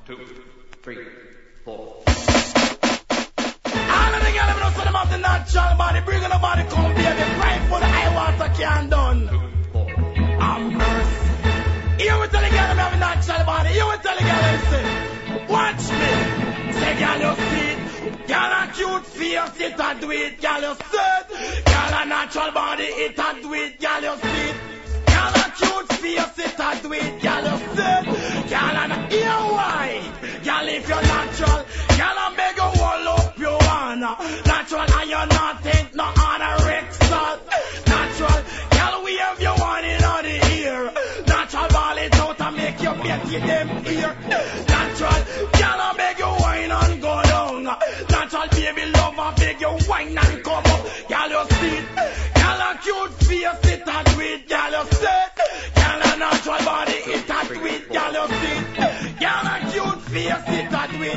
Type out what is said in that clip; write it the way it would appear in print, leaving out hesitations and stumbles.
2, 3, 4. All of the girls know so them have the natural body, bringing the body come baby, crying for the high water can done. 2, 4. I'm mercy. You will tell the girl them have a natural body. You will tell the girl them say, watch me. Say girl you see it. Girl a cute face, it a do it. Girl you see it. Girl a natural body, it a do it. Girl you see it. Girl a cute face, it a do it. Girl you see it. Girl a ear wide. Girl if you're natural, girl I beg you hold up your hand. Natural and you're not think no anorexia. Natural, girl we have you one in the ear. Natural ball it out and make you betty them ear. Natural, girl I beg you wine and go down. Natural baby love I beg you wine and come up. Girl you see it. Girl a cute face it a do it. Girl you see it. Girl a natural body it a do it. Girl you see it. Girl a cute face it a do it.